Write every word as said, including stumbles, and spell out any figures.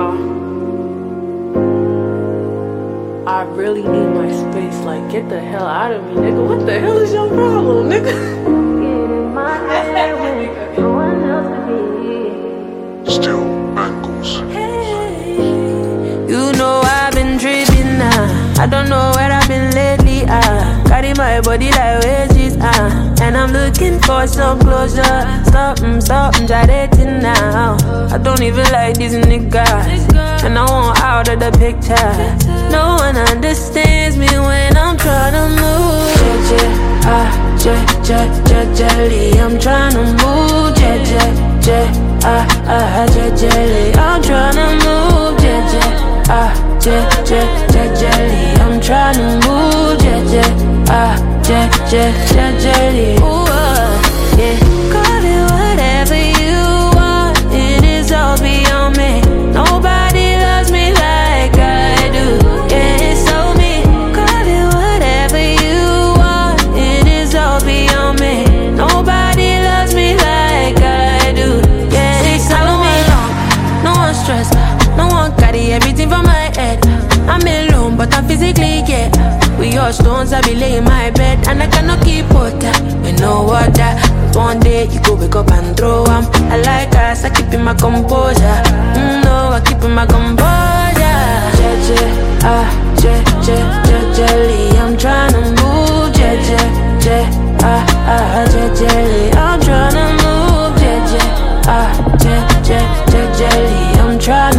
y'all. I really need my space. Like, get the hell out of me, nigga. What the hell is your problem, nigga? Still Bangles. You know I've been tripping now. I don't know where I've been lately. Ah, carry my body like wedges. Ah, and I'm looking for some closure. Something, something, gyrating now. I don't even like these niggas, and I want out of the picture. No one understands me when I'm trying to move. J J, ah, J J, J jelly. I'm trying to move. J J, J, ah, ah, J jelly. I'm trying to move. J J, ah, J J, J jelly. I'm trying to move. J J, ah, J J, J jelly. Ooh, uh, yeah. Call it whatever you want. It is all beyond me. Nobody loves me like I do. Yeah, it's so me. Call it whatever you want. It is all beyond me. Nobody loves me like I do. Yeah, it's all me. No one stress. No one carry everything from my head. I'm alone, but I'm physically, yeah. With your stones, I be laying my bed, and I cannot keep water. You know what that? One day you go wake up and throw 'em. I like us, I keep in my composure. Mm, no, I keep in my composure. J J, ah, J J, J jelly. I'm tryna move. J J, J, ah, ah, J jelly. I'm tryna move. J J, ah, J J, J jelly. I'm tryna